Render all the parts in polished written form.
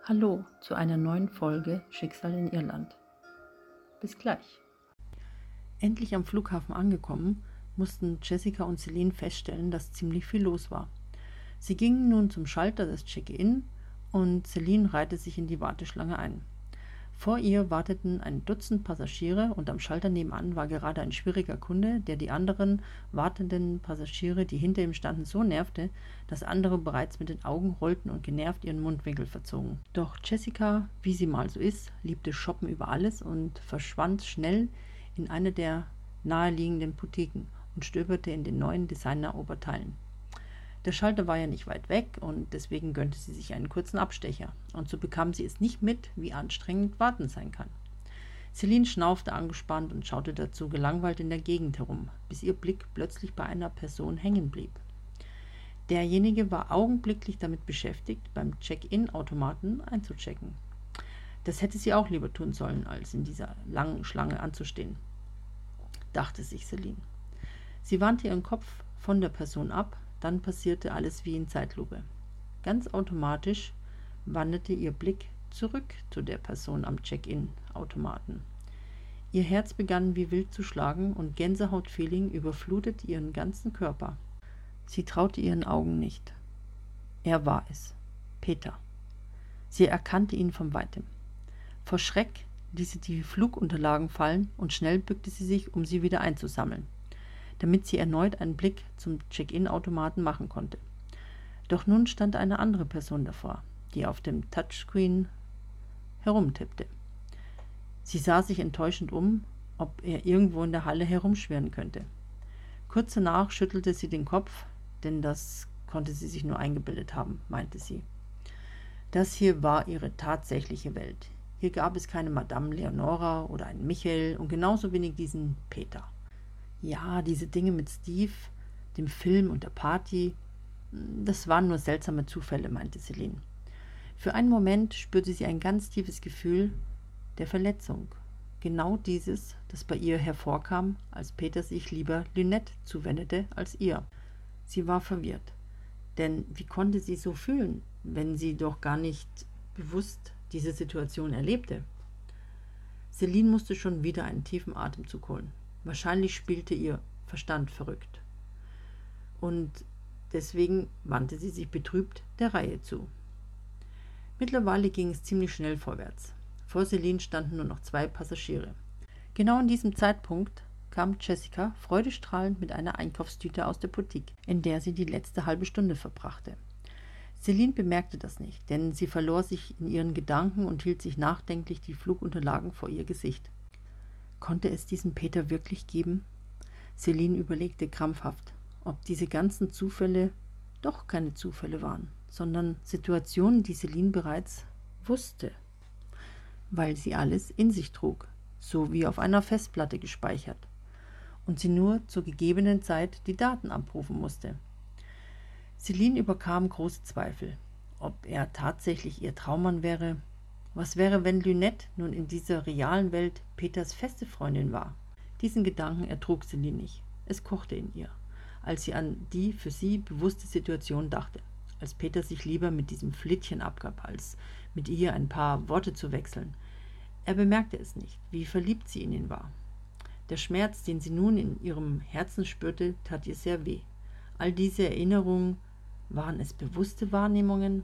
Hallo zu einer neuen Folge Schicksal in Irland. Bis gleich. Endlich am Flughafen angekommen, mussten Jessica und Celine feststellen, dass ziemlich viel los war. Sie gingen nun zum Schalter des Check-in und Celine reihte sich in die Warteschlange ein. Vor ihr warteten ein Dutzend Passagiere und am Schalter nebenan war gerade ein schwieriger Kunde, der die anderen wartenden Passagiere, die hinter ihm standen, so nervte, dass andere bereits mit den Augen rollten und genervt ihren Mundwinkel verzogen. Doch Jessica, wie sie mal so ist, liebte Shoppen über alles und verschwand schnell in eine der naheliegenden Boutiquen und stöberte in den neuen Designer-Oberteilen. Der Schalter war ja nicht weit weg und deswegen gönnte sie sich einen kurzen Abstecher. Und so bekam sie es nicht mit, wie anstrengend Warten sein kann. Celine schnaufte angespannt und schaute dazu gelangweilt in der Gegend herum, bis ihr Blick plötzlich bei einer Person hängen blieb. Derjenige war augenblicklich damit beschäftigt, beim Check-in-Automaten einzuchecken. Das hätte sie auch lieber tun sollen, als in dieser langen Schlange anzustehen, dachte sich Celine. Sie wandte ihren Kopf von der Person ab, dann passierte alles wie in Zeitlupe. Ganz automatisch wanderte ihr Blick zurück zu der Person am Check-in-Automaten. Ihr Herz begann wie wild zu schlagen und Gänsehautfeeling überflutete ihren ganzen Körper. Sie traute ihren Augen nicht. Er war es, Peter. Sie erkannte ihn von weitem. Vor Schreck ließ sie die Flugunterlagen fallen und schnell bückte sie sich, um sie wieder einzusammeln, damit sie erneut einen Blick zum Check-in-Automaten machen konnte. Doch nun stand eine andere Person davor, die auf dem Touchscreen herumtippte. Sie sah sich enttäuschend um, ob er irgendwo in der Halle herumschwirren könnte. Kurz danach schüttelte sie den Kopf, denn das konnte sie sich nur eingebildet haben, meinte sie. Das hier war ihre tatsächliche Welt. Hier gab es keine Madame Leonora oder einen Michael und genauso wenig diesen Peter. Ja, diese Dinge mit Steve, dem Film und der Party, das waren nur seltsame Zufälle, meinte Celine. Für einen Moment spürte sie ein ganz tiefes Gefühl der Verletzung. Genau dieses, das bei ihr hervorkam, als Peter sich lieber Lynette zuwendete als ihr. Sie war verwirrt. Denn wie konnte sie so fühlen, wenn sie doch gar nicht bewusst diese Situation erlebte? Celine musste schon wieder einen tiefen Atemzug holen. Wahrscheinlich spielte ihr Verstand verrückt. Und deswegen wandte sie sich betrübt der Reihe zu. Mittlerweile ging es ziemlich schnell vorwärts. Vor Celine standen nur noch 2 Passagiere. Genau in diesem Zeitpunkt kam Jessica freudestrahlend mit einer Einkaufstüte aus der Boutique, in der sie die letzte halbe Stunde verbrachte. Celine bemerkte das nicht, denn sie verlor sich in ihren Gedanken und hielt sich nachdenklich die Flugunterlagen vor ihr Gesicht. Konnte es diesen Peter wirklich geben? Celine überlegte krampfhaft, ob diese ganzen Zufälle doch keine Zufälle waren, sondern Situationen, die Celine bereits wusste, weil sie alles in sich trug, so wie auf einer Festplatte gespeichert, und sie nur zur gegebenen Zeit die Daten abrufen musste. Celine überkam große Zweifel, ob er tatsächlich ihr Traummann wäre. Was wäre, wenn Lynette nun in dieser realen Welt Peters feste Freundin war? Diesen Gedanken ertrug Celine nicht. Es kochte in ihr, als sie an die für sie bewusste Situation dachte, als Peter sich lieber mit diesem Flittchen abgab, als mit ihr ein paar Worte zu wechseln. Er bemerkte es nicht, wie verliebt sie in ihn war. Der Schmerz, den sie nun in ihrem Herzen spürte, tat ihr sehr weh. All diese Erinnerungen, waren es bewusste Wahrnehmungen?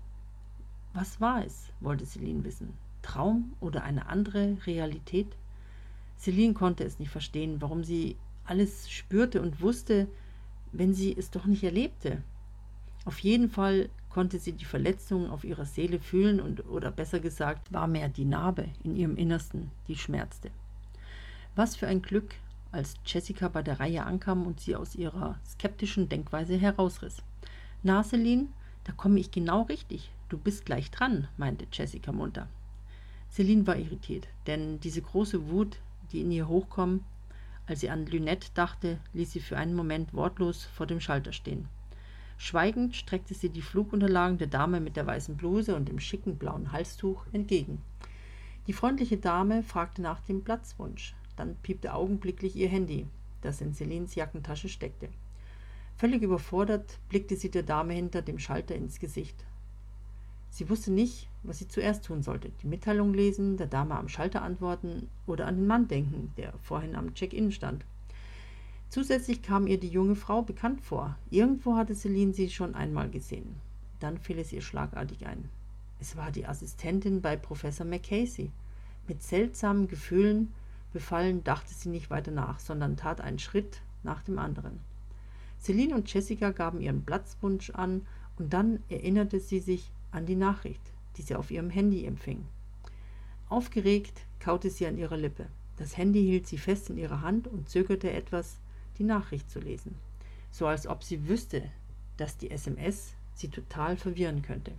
Was war es, wollte Celine wissen. Traum oder eine andere Realität? Celine konnte es nicht verstehen, warum sie alles spürte und wusste, wenn sie es doch nicht erlebte. Auf jeden Fall konnte sie die Verletzung auf ihrer Seele fühlen oder besser gesagt, war mehr die Narbe in ihrem Innersten, die schmerzte. Was für ein Glück, als Jessica bei der Reihe ankam und sie aus ihrer skeptischen Denkweise herausriss. Na, Celine, da komme ich genau richtig. Du bist gleich dran, meinte Jessica munter. Celine war irritiert, denn diese große Wut, die in ihr hochkam, als sie an Lynette dachte, ließ sie für einen Moment wortlos vor dem Schalter stehen. Schweigend streckte sie die Flugunterlagen der Dame mit der weißen Bluse und dem schicken blauen Halstuch entgegen. Die freundliche Dame fragte nach dem Platzwunsch. Dann piepte augenblicklich ihr Handy, das in Celines Jackentasche steckte. Völlig überfordert blickte sie der Dame hinter dem Schalter ins Gesicht. Sie wusste nicht, was sie zuerst tun sollte. Die Mitteilung lesen, der Dame am Schalter antworten oder an den Mann denken, der vorhin am Check-in stand. Zusätzlich kam ihr die junge Frau bekannt vor. Irgendwo hatte Celine sie schon einmal gesehen. Dann fiel es ihr schlagartig ein. Es war die Assistentin bei Professor Macasey. Mit seltsamen Gefühlen befallen dachte sie nicht weiter nach, sondern tat einen Schritt nach dem anderen. Celine und Jessica gaben ihren Platzwunsch an und dann erinnerte sie sich an die Nachricht, die sie auf ihrem Handy empfing. Aufgeregt kaute sie an ihrer Lippe. Das Handy hielt sie fest in ihrer Hand und zögerte etwas, die Nachricht zu lesen, so als ob sie wüsste, dass die SMS sie total verwirren könnte.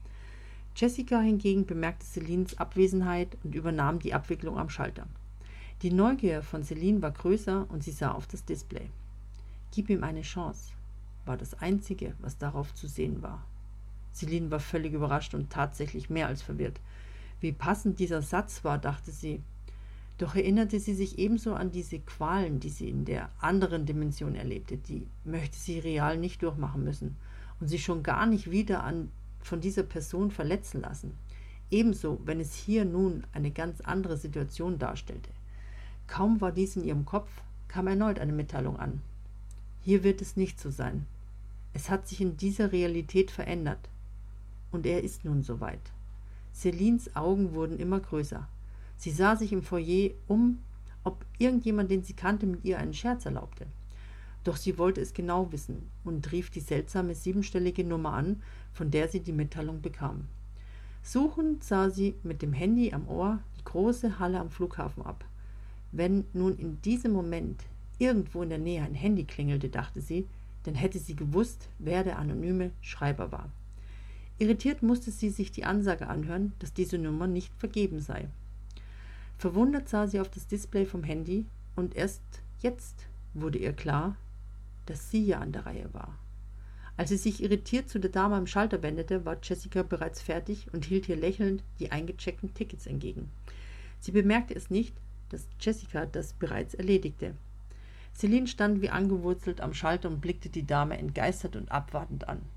Jessica hingegen bemerkte Celines Abwesenheit und übernahm die Abwicklung am Schalter. Die Neugier von Celine war größer und sie sah auf das Display. »Gib ihm eine Chance«, war das Einzige, was darauf zu sehen war. Celine war völlig überrascht und tatsächlich mehr als verwirrt. Wie passend dieser Satz war, dachte sie. Doch erinnerte sie sich ebenso an diese Qualen, die sie in der anderen Dimension erlebte. Die möchte sie real nicht durchmachen müssen und sich schon gar nicht wieder von dieser Person verletzen lassen. Ebenso, wenn es hier nun eine ganz andere Situation darstellte. Kaum war dies in ihrem Kopf, kam erneut eine Mitteilung an. Hier wird es nicht so sein. Es hat sich in dieser Realität verändert. Und er ist nun soweit. Celines Augen wurden immer größer. Sie sah sich im Foyer um, ob irgendjemand, den sie kannte, mit ihr einen Scherz erlaubte. Doch sie wollte es genau wissen und rief die seltsame 7-stellige Nummer an, von der sie die Mitteilung bekam. Suchend sah sie mit dem Handy am Ohr die große Halle am Flughafen ab. Wenn nun in diesem Moment irgendwo in der Nähe ein Handy klingelte, dachte sie, dann hätte sie gewusst, wer der anonyme Schreiber war. Irritiert musste sie sich die Ansage anhören, dass diese Nummer nicht vergeben sei. Verwundert sah sie auf das Display vom Handy und erst jetzt wurde ihr klar, dass sie ja an der Reihe war. Als sie sich irritiert zu der Dame am Schalter wendete, war Jessica bereits fertig und hielt ihr lächelnd die eingecheckten Tickets entgegen. Sie bemerkte es nicht, dass Jessica das bereits erledigte. Celine stand wie angewurzelt am Schalter und blickte die Dame entgeistert und abwartend an.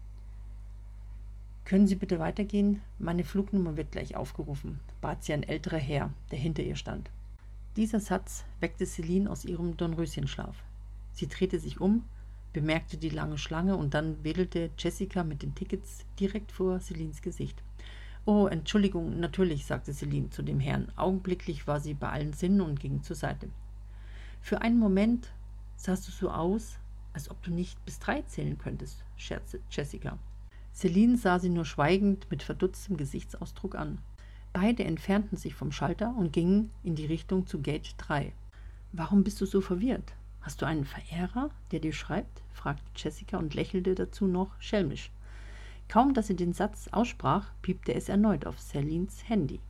»Können Sie bitte weitergehen? Meine Flugnummer wird gleich aufgerufen«, bat sie ein älterer Herr, der hinter ihr stand. Dieser Satz weckte Celine aus ihrem Dornröschenschlaf. Sie drehte sich um, bemerkte die lange Schlange und dann wedelte Jessica mit den Tickets direkt vor Celines Gesicht. »Oh, Entschuldigung, natürlich«, sagte Celine zu dem Herrn. Augenblicklich war sie bei allen Sinnen und ging zur Seite. »Für einen Moment sahst du so aus, als ob du nicht bis 3 zählen könntest«, scherzte Jessica. Celine sah sie nur schweigend mit verdutztem Gesichtsausdruck an. Beide entfernten sich vom Schalter und gingen in die Richtung zu Gate 3. »Warum bist du so verwirrt? Hast du einen Verehrer, der dir schreibt?« fragte Jessica und lächelte dazu noch schelmisch. Kaum, dass sie den Satz aussprach, piepte es erneut auf Celines Handy.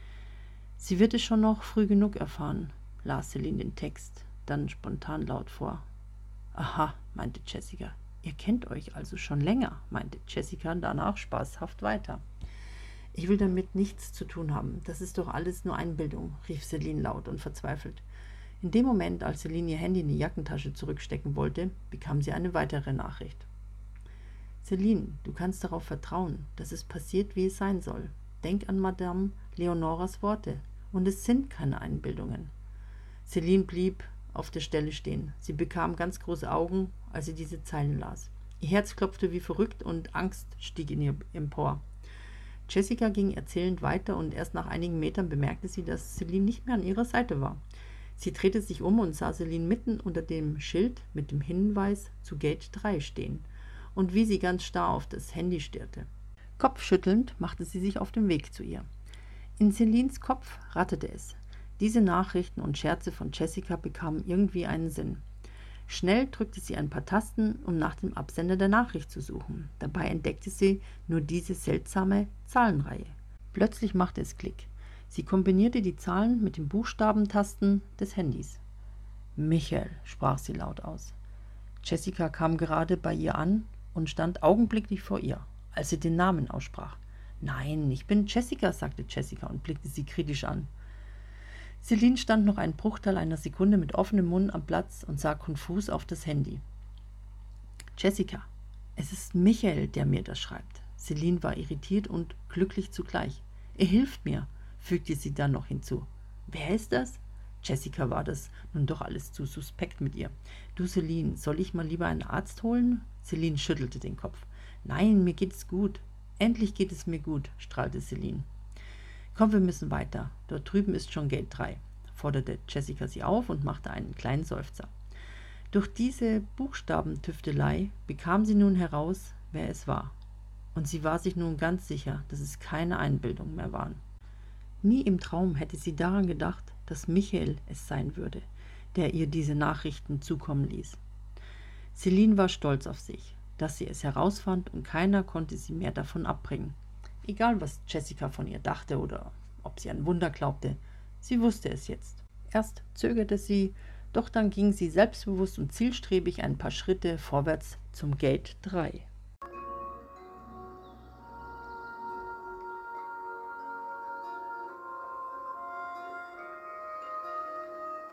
»Sie wird es schon noch früh genug erfahren«, las Celine den Text, dann spontan laut vor. »Aha«, meinte Jessica. »Ihr kennt euch also schon länger«, meinte Jessica danach spaßhaft weiter. »Ich will damit nichts zu tun haben. Das ist doch alles nur Einbildung«, rief Celine laut und verzweifelt. In dem Moment, als Celine ihr Handy in die Jackentasche zurückstecken wollte, bekam sie eine weitere Nachricht. »Celine, du kannst darauf vertrauen, dass es passiert, wie es sein soll. Denk an Madame Leonoras Worte. Und es sind keine Einbildungen.« Celine blieb auf der Stelle stehen. Sie bekam ganz große Augen, als sie diese Zeilen las. Ihr Herz klopfte wie verrückt und Angst stieg in ihr empor. Jessica ging erzählend weiter und erst nach einigen Metern bemerkte sie, dass Celine nicht mehr an ihrer Seite war. Sie drehte sich um und sah Celine mitten unter dem Schild mit dem Hinweis zu Gate 3 stehen und wie sie ganz starr auf das Handy stierte. Kopfschüttelnd machte sie sich auf den Weg zu ihr. In Celines Kopf ratterte es. Diese Nachrichten und Scherze von Jessica bekamen irgendwie einen Sinn. Schnell drückte sie ein paar Tasten, um nach dem Absender der Nachricht zu suchen. Dabei entdeckte sie nur diese seltsame Zahlenreihe. Plötzlich machte es Klick. Sie kombinierte die Zahlen mit den Buchstabentasten des Handys. »Michael«, sprach sie laut aus. Jessica kam gerade bei ihr an und stand augenblicklich vor ihr, als sie den Namen aussprach. »Nein, ich bin Jessica«, sagte Jessica und blickte sie kritisch an. Celine stand noch einen Bruchteil einer Sekunde mit offenem Mund am Platz und sah konfus auf das Handy. »Jessica, es ist Michael, der mir das schreibt«, Celine war irritiert und glücklich zugleich. »Er hilft mir«, fügte sie dann noch hinzu. »Wer ist das?« Jessica war das nun doch alles zu suspekt mit ihr. »Du, Celine, soll ich mal lieber einen Arzt holen?« Celine schüttelte den Kopf. »Nein, mir geht's gut. Endlich geht es mir gut«, strahlte Celine. »Komm, wir müssen weiter. Dort drüben ist schon Gate 3«, forderte Jessica sie auf und machte einen kleinen Seufzer. Durch diese Buchstabentüftelei bekam sie nun heraus, wer es war. Und sie war sich nun ganz sicher, dass es keine Einbildung mehr waren. Nie im Traum hätte sie daran gedacht, dass Michael es sein würde, der ihr diese Nachrichten zukommen ließ. Celine war stolz auf sich, dass sie es herausfand, und keiner konnte sie mehr davon abbringen. Egal, was Jessica von ihr dachte oder ob sie an Wunder glaubte, sie wusste es jetzt. Erst zögerte sie, doch dann ging sie selbstbewusst und zielstrebig ein paar Schritte vorwärts zum Gate 3.